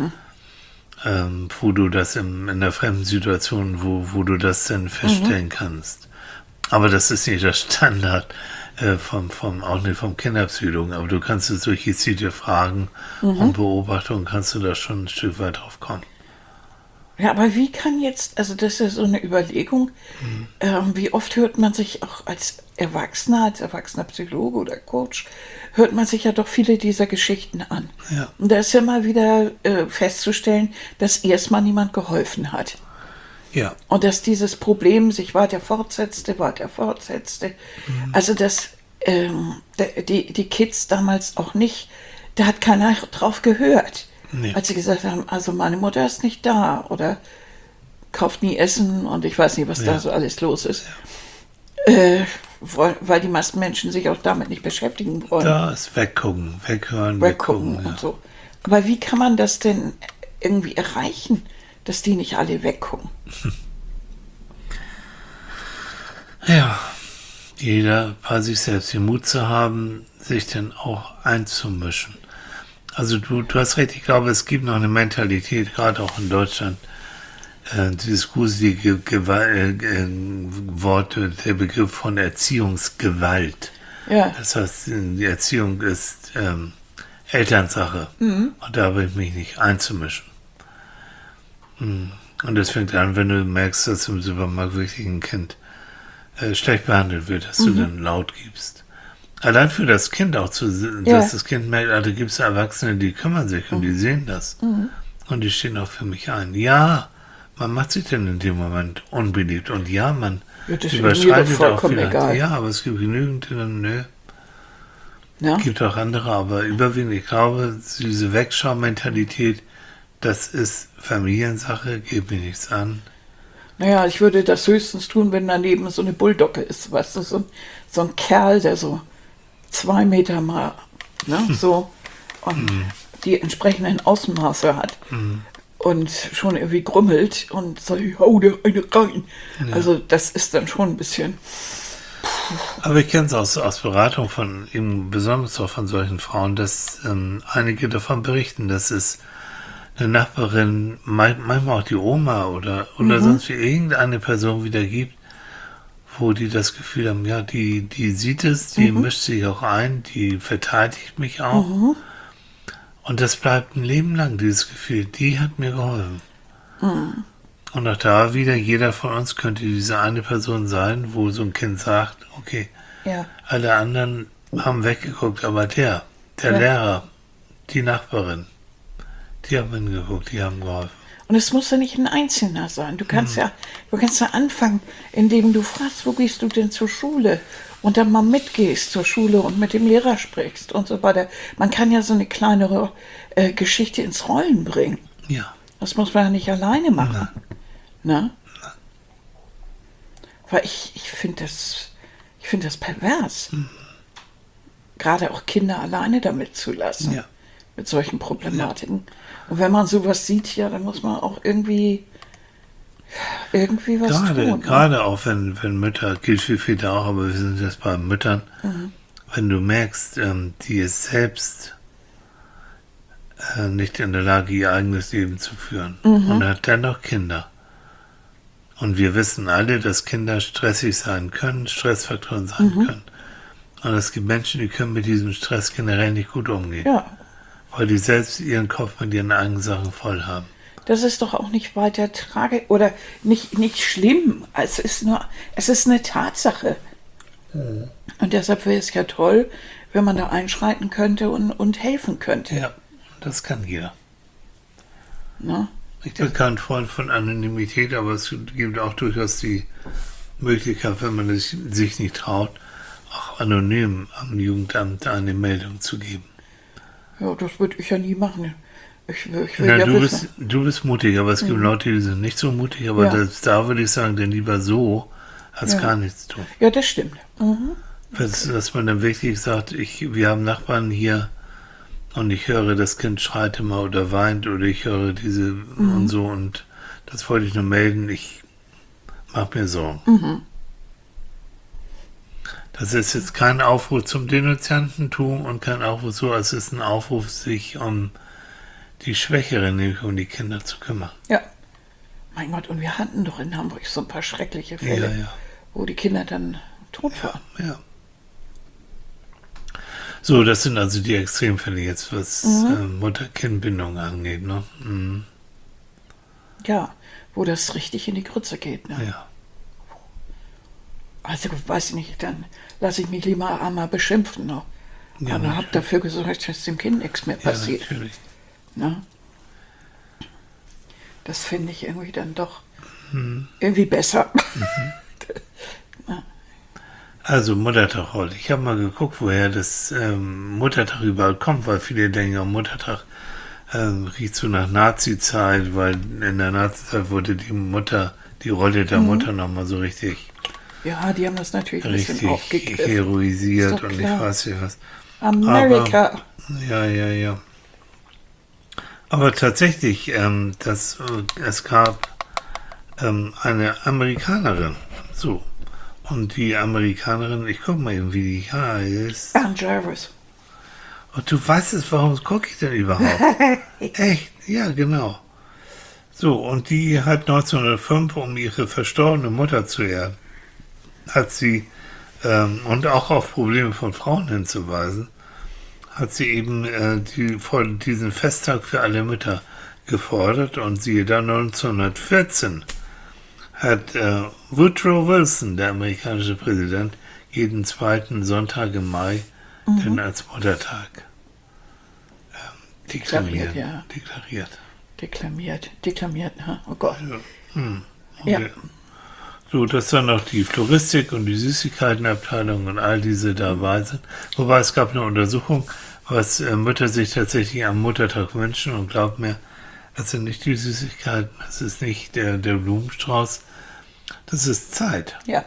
wo du das in einer fremden Situation, wo du das dann feststellen kannst. Aber das ist nicht der Standard auch nicht vom Kinderpsychologen, aber du kannst es durch gezielte Fragen und Beobachtungen kannst du da schon ein Stück weit drauf kommen. Ja, aber wie kann jetzt, also das ist ja so eine Überlegung, wie oft hört man sich auch als erwachsener Psychologe oder Coach, hört man sich ja doch viele dieser Geschichten an. Ja. Und da ist ja mal wieder festzustellen, dass erstmal niemand geholfen hat. Ja. Und dass dieses Problem sich weiter fortsetzte. Also dass die Kids damals auch nicht, da hat keiner drauf gehört. Nee. Als sie gesagt haben, also meine Mutter ist nicht da oder kauft nie Essen und ich weiß nicht, was da so alles los ist. Weil die meisten Menschen sich auch damit nicht beschäftigen wollen. Da ist weggucken, weghören und ja. so. Aber wie kann man das denn irgendwie erreichen, dass die nicht alle weggucken? Ja, jeder bei sich selbst den Mut zu haben, sich dann auch einzumischen. Also du hast recht, ich glaube, es gibt noch eine Mentalität, gerade auch in Deutschland, dieses gruselige Wort, der Begriff von Erziehungsgewalt. Ja. Das heißt, die Erziehung ist Elternsache. Und da habe ich mich nicht einzumischen. Und das fängt an, wenn du merkst, dass im Supermarkt wirklich ein Kind schlecht behandelt wird, dass du dann laut gibst. Allein für das Kind auch, dass das Kind merkt, da gibt es Erwachsene, die kümmern sich und die sehen das. Und die stehen auch für mich ein. Ja, man macht sich dann in dem Moment unbeliebt. Und ja, man das ist mir überschreitet doch auch vollkommen vielleicht. egal. Ja, aber es gibt genügend, die dann, nö. Ja? Es gibt auch andere, aber überwiegend, ich glaube, diese Wegschau-Mentalität, das ist Familiensache, geht mir nichts an. Naja, ich würde das höchstens tun, wenn daneben so eine Bulldogge ist, weißt du, so ein Kerl, der so 2 Meter mal, ne, so, und die entsprechenden Ausmaße hat und schon irgendwie grummelt und sagt, hau dir eine rein. Ja. Also das ist dann schon ein bisschen... Aber ich kenne es aus Beratung von, eben besonders auch von solchen Frauen, dass einige davon berichten, dass es eine Nachbarin, manchmal auch die Oma oder sonst wie irgendeine Person wieder gibt, wo die das Gefühl haben, ja, die sieht es, die mischt sich auch ein, die verteidigt mich auch. Und das bleibt ein Leben lang, dieses Gefühl, die hat mir geholfen. Und auch da wieder, jeder von uns könnte diese eine Person sein, wo so ein Kind sagt, okay, alle anderen haben weggeguckt, aber der Lehrer, die Nachbarin, die haben hingeguckt, die haben geholfen. Und es muss ja nicht ein Einzelner sein. Du kannst ja anfangen, indem du fragst, wo gehst du denn zur Schule? Und dann mal mitgehst zur Schule und mit dem Lehrer sprichst und so weiter. Man kann ja so eine kleinere Geschichte ins Rollen bringen. Ja. Das muss man ja nicht alleine machen. Ne? Weil ich finde das pervers. Gerade auch Kinder alleine damit zu lassen. Ja. Mit solchen Problematiken. Und wenn man sowas sieht, ja, dann muss man auch irgendwie was tun. Gerade auch wenn Mütter, gilt für viele auch, aber wir sind jetzt bei Müttern, wenn du merkst, die ist selbst nicht in der Lage, ihr eigenes Leben zu führen und hat dennoch Kinder. Und wir wissen alle, dass Kinder stressig sein können, Stressfaktoren sein können. Und es gibt Menschen, die können mit diesem Stress generell nicht gut umgehen. Ja. Weil die selbst ihren Kopf mit ihren eigenen Sachen voll haben. Das ist doch auch nicht weiter tragisch oder nicht schlimm. Es ist eine Tatsache. Und deshalb wäre es ja toll, wenn man da einschreiten könnte und helfen könnte. Ja, das kann jeder. Na? Ich bin kein Freund von Anonymität, aber es gibt auch durchaus die Möglichkeit, wenn man sich nicht traut, auch anonym am Jugendamt eine Meldung zu geben. Ja, das würde ich ja nie machen. Ich will du bist mutig, aber es gibt Leute, die sind nicht so mutig, aber da würde ich sagen, denn lieber so, als gar nichts tun. Ja, das stimmt. Dass man dann wirklich sagt, wir haben Nachbarn hier und ich höre, das Kind schreit immer oder weint oder ich höre diese und so und das wollte ich nur melden, ich mache mir Sorgen. Das ist jetzt kein Aufruf zum Denunziantentum und kein Aufruf so, es ist ein Aufruf, sich um die Schwächeren, nämlich um die Kinder zu kümmern. Ja. Mein Gott, und wir hatten doch in Hamburg so ein paar schreckliche Fälle, wo die Kinder dann tot waren. Ja. So, das sind also die Extremfälle jetzt, was Mutter-Kind-Bindung angeht, ne? Ja, wo das richtig in die Grütze geht, ne? Ja. Also, weiß ich nicht, dann lasse ich mich lieber einmal beschimpfen, ne? Ja, aber habe dafür gesorgt, dass dem Kind nichts mehr passiert. Ja, natürlich. Ne? Das finde ich irgendwie dann doch irgendwie besser. Also Muttertag heute. Ich habe mal geguckt, woher das Muttertag überhaupt kommt, weil viele denken, am Muttertag riecht so nach Nazi-Zeit, weil in der Nazi-Zeit wurde die Rolle der Mutter nochmal so richtig... Ja, die haben das natürlich ein bisschen aufgegriffen. Heroisiert und ich weiß nicht was. Amerika. Aber, ja. Aber tatsächlich, es gab eine Amerikanerin, so. Und die Amerikanerin, ich guck mal eben, wie die heißt. Ann Jarvis. Und du weißt es, warum gucke ich denn überhaupt? Echt? Ja, genau. So, und die hat 1905, um ihre verstorbene Mutter zu ehren, hat sie, und auch auf Probleme von Frauen hinzuweisen, hat sie eben diesen Festtag für alle Mütter gefordert. Und siehe da, 1914 hat Woodrow Wilson, der amerikanische Präsident, jeden zweiten Sonntag im Mai dann als Muttertag deklariert. Deklamiert, oh Gott. Ja. So, dass dann noch die Floristik und die Süßigkeitenabteilung und all diese dabei sind. Wobei es gab eine Untersuchung, was Mütter sich tatsächlich am Muttertag wünschen, und glaubt mir, das sind nicht die Süßigkeiten, das ist nicht der Blumenstrauß, das ist Zeit. Ja.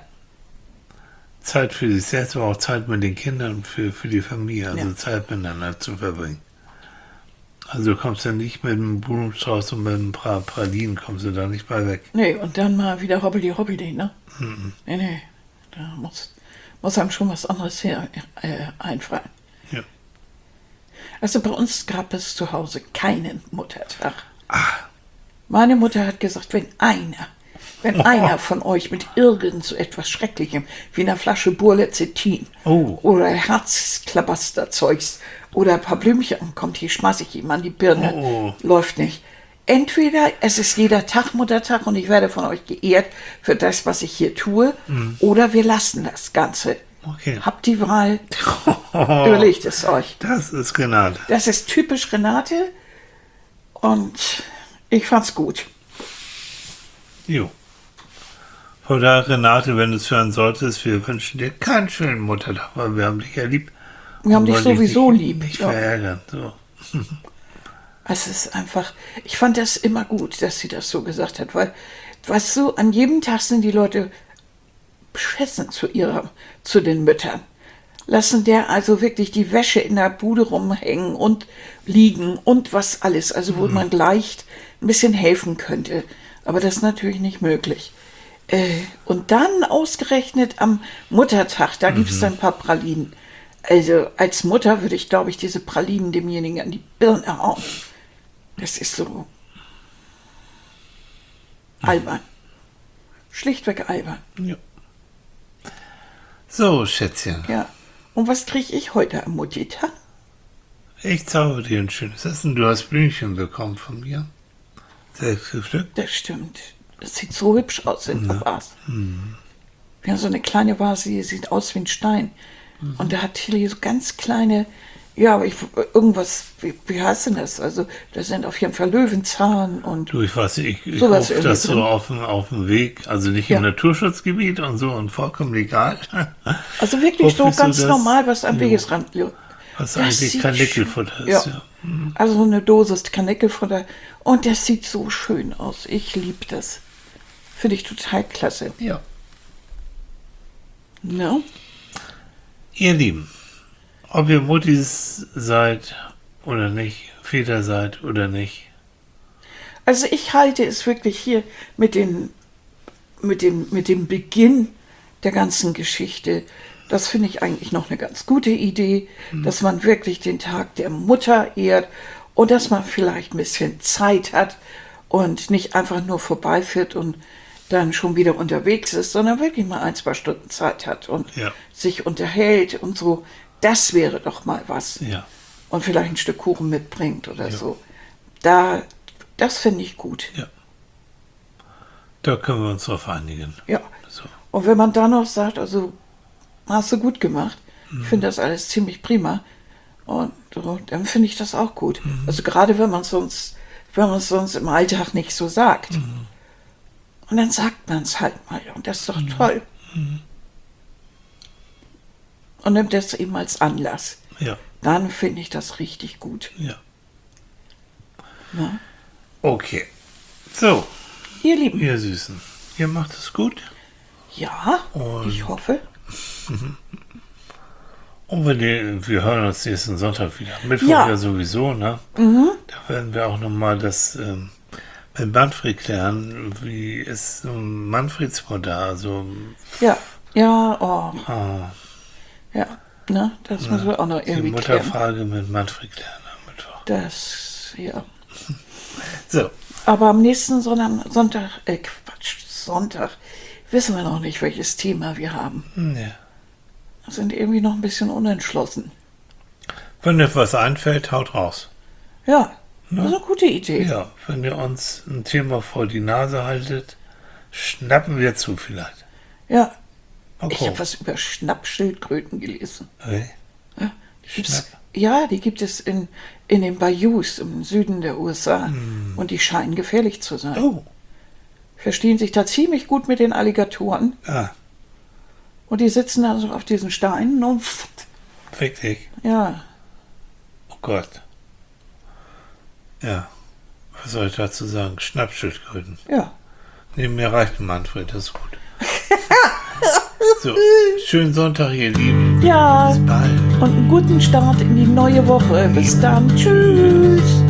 Zeit für sich selbst, aber auch Zeit mit den Kindern, für die Familie, also Ja. Zeit miteinander zu verbringen. Also du kommst ja nicht mit einem Blumenstrauß und mit ein paar Pralinen, kommst du da nicht bei weg. Nee, und dann mal wieder hobbidi, ne? Nee, da muss einem schon was anderes einfallen. Ja. Also bei uns gab es zu Hause keinen Muttertag. Meine Mutter hat gesagt, wenn einer von euch mit irgend so etwas Schrecklichem, wie einer Flasche Burlezetin oder Herzklabasterzeugs oder ein paar Blümchen ankommt, hier schmeiße ich ihm an die Birne, läuft nicht. Entweder es ist jeder Tag Muttertag und ich werde von euch geehrt für das, was ich hier tue, oder wir lassen das Ganze. Okay. Habt die Wahl, überlegt es euch. Das ist Renate. Das ist typisch Renate und ich fand's gut. Jo. Von daher, Renate, wenn du es hören solltest, wir wünschen dir keinen schönen Muttertag, weil wir haben dich ja lieb. Wir haben dich sowieso lieb. Nicht Ja. verärgern. So. Es ist einfach, ich fand das immer gut, dass sie das so gesagt hat, weil, weißt du, an jedem Tag sind die Leute beschissen zu den Müttern. Lassen der also wirklich die Wäsche in der Bude rumhängen und liegen und was alles, also wo man leicht ein bisschen helfen könnte. Aber das ist natürlich nicht möglich. Und dann ausgerechnet am Muttertag, da gibt es dann ein paar Pralinen. Also als Mutter würde ich, glaube ich, diese Pralinen demjenigen an die Birne hauen. Das ist so albern. Schlichtweg albern. Ja. So, Schätzchen. Ja. Und was kriege ich heute am Muttitag? Ich zauber dir ein schönes Essen. Du hast Blümchen bekommen von mir. Selbst gepflückt. Das stimmt. Das sieht so hübsch aus in der Vase. Wir haben so eine kleine Vase, die sieht aus wie ein Stein. Und da hat Tilly so ganz kleine, ja, aber irgendwas, wie heißt denn das? Also, das sind auf jeden Fall Löwenzahn und Du, ich weiß nicht, ich sowas hoffe, das irgendwie so auf dem Weg, also nicht Ja. im Naturschutzgebiet und so und vollkommen legal. also wirklich so Hoffentlich ganz das- normal, was am Jo. Wegesrand liegt. Was Das eigentlich sieht Karnickelfutter schön- ist. ja. Ja. Also so eine Dosis Karnickelfutter. Und das sieht so schön aus. Ich liebe das. Finde ich total klasse. Ja. Ne? Ihr Lieben, ob ihr Muttis seid oder nicht, Väter seid oder nicht, Also ich halte es wirklich hier mit dem Beginn der ganzen Geschichte, das finde ich eigentlich noch eine ganz gute Idee, dass man wirklich den Tag der Mutter ehrt und dass man vielleicht ein bisschen Zeit hat und nicht einfach nur vorbeifährt und dann schon wieder unterwegs ist, sondern wirklich mal 1, 2 Stunden Zeit hat und Ja. sich unterhält und so. Das wäre doch mal was. ja. Und vielleicht ein Stück Kuchen mitbringt oder so. Das finde ich gut. Ja. Da können wir uns drauf einigen. Ja. So. Und wenn man dann noch sagt, also hast du gut gemacht, ich finde das alles ziemlich prima, und so, dann finde ich das auch gut. Also gerade wenn man es sonst im Alltag nicht so sagt. Und dann sagt man es halt mal und das ist doch toll. Und nimmt das eben als Anlass. Ja. Dann finde ich das richtig gut. Ja. Ne? Okay. So, Ihr Lieben, ihr Süßen, ihr macht es gut. ja, Und- ich hoffe. Und wir hören uns nächsten Sonntag wieder. Mittwoch Ja. ja sowieso, ne? Da werden wir auch nochmal das mit Manfred klären, wie ist so Manfreds Mutter, also Ja, oh, ah, ja, ne, das müssen wir auch noch die irgendwie klären. Mutterfrage mit Manfred klären am Mittwoch. Das, ja. So, Aber am nächsten Sonntag, Sonntag, wissen wir noch nicht, welches Thema wir haben. Ja. Wir sind irgendwie noch ein bisschen unentschlossen. Wenn euch was einfällt, haut raus. Ja, das ist eine gute Idee. Ja, wenn ihr uns ein Thema vor die Nase haltet, schnappen wir zu vielleicht. Ja, Mal ich gucken. habe was über Schnappschildkröten gelesen. Okay. Ja, die gibt es in den Bayous im Süden der USA. Und die scheinen gefährlich zu sein. Oh, Verstehen sich da ziemlich gut mit den Alligatoren. ah, Und die sitzen dann so auf diesen Steinen und fick dich. ja, Oh Gott. Ja, was soll ich dazu sagen? Schnappschildkröten. ja. Neben mir reicht ein Manfred, das ist gut. So, schönen Sonntag, ihr Lieben. Ja, Bis bald. und einen guten Start in die neue Woche. Bis dann. Tschüss.